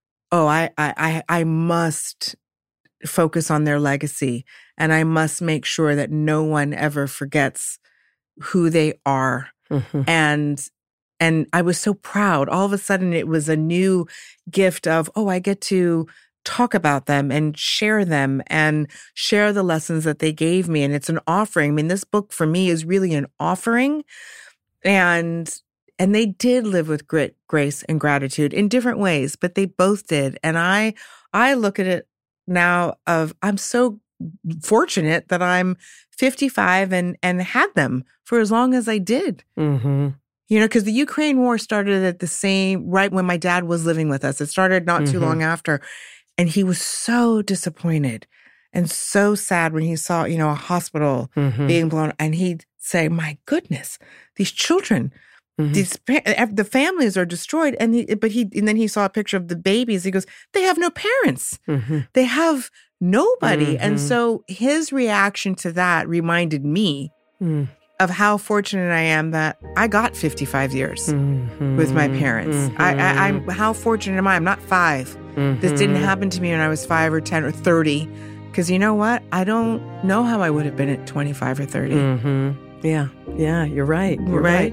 I must focus on their legacy, and I must make sure that no one ever forgets who they are. And I was so proud. All of a sudden it was a new gift of, I get to talk about them and share them and share the lessons that they gave me. And it's an offering. I mean, this book for me is really an offering. And they did live with grit, grace, and gratitude in different ways, but they both did. And I look at it now I'm so fortunate that I'm 55 and had them for as long as I did. You know, because the Ukraine war started at right when my dad was living with us. It started not too long after. And he was so disappointed and so sad when he saw, a hospital being blown. And he'd say, my goodness, these children, the families are destroyed. And then he saw a picture of the babies. He goes, they have no parents. They have nobody. And so his reaction to that reminded me of how fortunate I am that I got 55 years with my parents. I'm how fortunate am I? I'm not 5. This didn't happen to me when I was 5 or 10 or 30. Because you know what? I don't know how I would have been at 25 or 30. Yeah, you're right. You're right.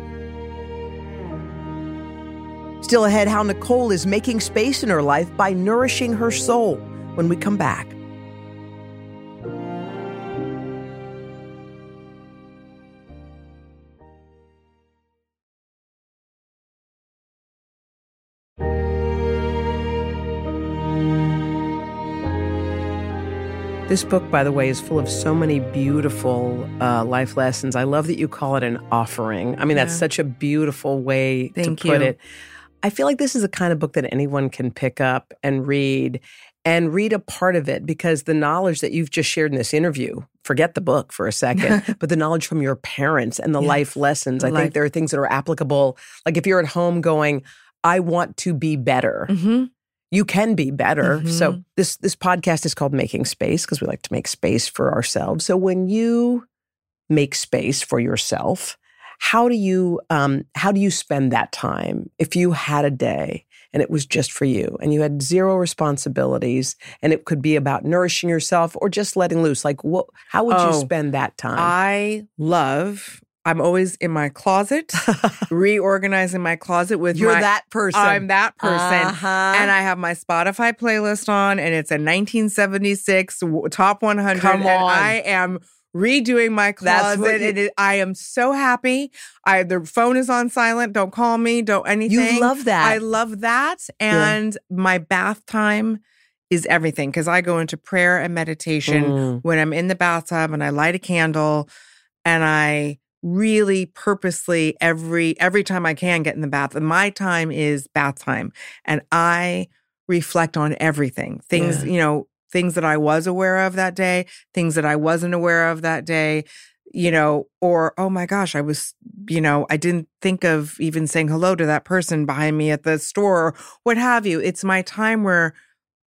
Still ahead, how Nicole is making space in her life by nourishing her soul when we come back. This book, by the way, is full of so many beautiful life lessons. I love that you call it an offering. I mean, that's such a beautiful way to put it. I feel like this is the kind of book that anyone can pick up and read a part of it, because the knowledge that you've just shared in this interview, forget the book for a second, but the knowledge from your parents and the life lessons, I think there are things that are applicable. Like if you're at home going, I want to be better. You can be better. So this podcast is called Making Space because we like to make space for ourselves. So when you make space for yourself, how do you spend that time? If you had a day and it was just for you and you had zero responsibilities and it could be about nourishing yourself or just letting loose, like how would you spend that time? I'm always in my closet, reorganizing my closet with You're that person. I'm that person. And I have my Spotify playlist on, and it's a 1976 top 100. Come on. And I am redoing my closet. I am so happy. The phone is on silent. Don't call me. Don't anything. You love that. I love that. And my bath time is everything, because I go into prayer and meditation when I'm in the bathtub, and I light a candle, and I really purposely every time I can get in the bath. And my time is bath time. And I reflect on everything. Things, things that I was aware of that day, things that I wasn't aware of that day, or, oh my gosh, I didn't think of even saying hello to that person behind me at the store, or what have you. It's my time where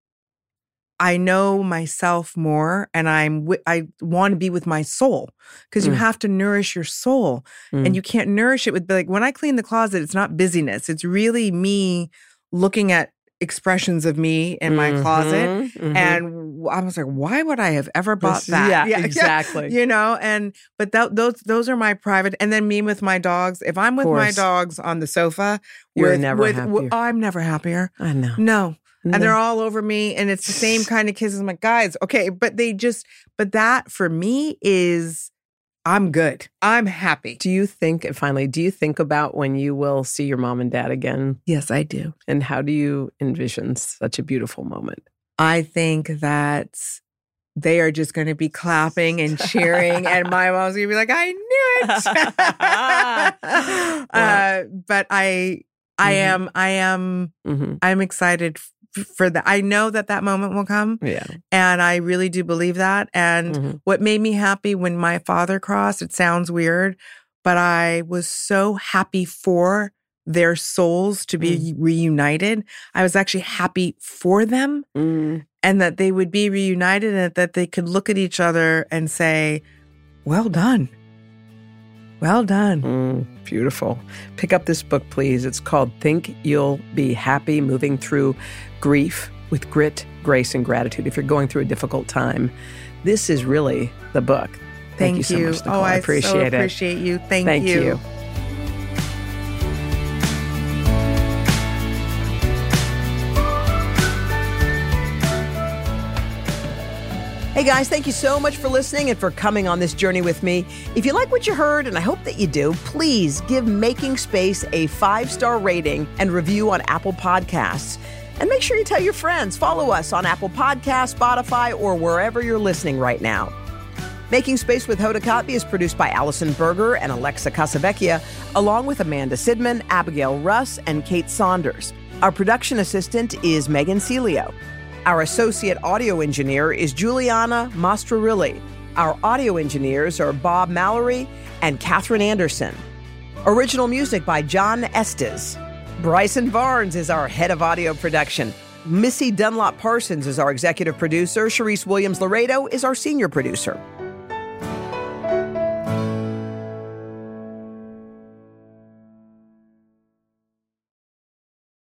I know myself more, and I want to be with my soul, because you have to nourish your soul, and you can't nourish it with, like, when I clean the closet, it's not busyness. It's really me looking at expressions of me in my closet. And I was like, why would I have ever bought that? Yeah, exactly. But those are my private, and then me with my dogs. If I'm with my dogs on the sofa, you're never happier. I'm never happier. I know. No. And they're all over me, and it's the same kind of kisses. I'm like, guys, okay, but that for me is, I'm good. I'm happy. Do you think about when you will see your mom and dad again? Yes, I do. And how do you envision such a beautiful moment? I think that they are just going to be clapping and cheering, and my mom's going to be like, I knew it. But I'm excited for that. I know that moment will come. Yeah. And I really do believe that. And what made me happy when my father crossed, it sounds weird, but I was so happy for their souls to be reunited. I was actually happy for them and that they would be reunited and that they could look at each other and say, well done. Well done. Beautiful. Pick up this book, please. It's called Think You'll Be Happy, Moving Through Grief with Grit, Grace, and Gratitude. If you're going through a difficult time, this is really the book. Thank you so much, Nicole. I appreciate it. I appreciate you. Thank you. Hey guys, thank you so much for listening and for coming on this journey with me. If you like what you heard, and I hope that you do, please give Making Space a 5-star rating and review on Apple Podcasts. And make sure you tell your friends. Follow us on Apple Podcasts, Spotify, or wherever you're listening right now. Making Space with Hoda Kotb is produced by Allison Berger and Alexa Casavecchia, along with Amanda Sidman, Abigail Russ, and Kate Saunders. Our production assistant is Megan Celio. Our associate audio engineer is Juliana Mastrorilli. Our audio engineers are Bob Mallory and Catherine Anderson. Original music by John Estes. Bryson Barnes is our head of audio production. Missy Dunlop Parsons is our executive producer. Sharice Williams Laredo is our senior producer.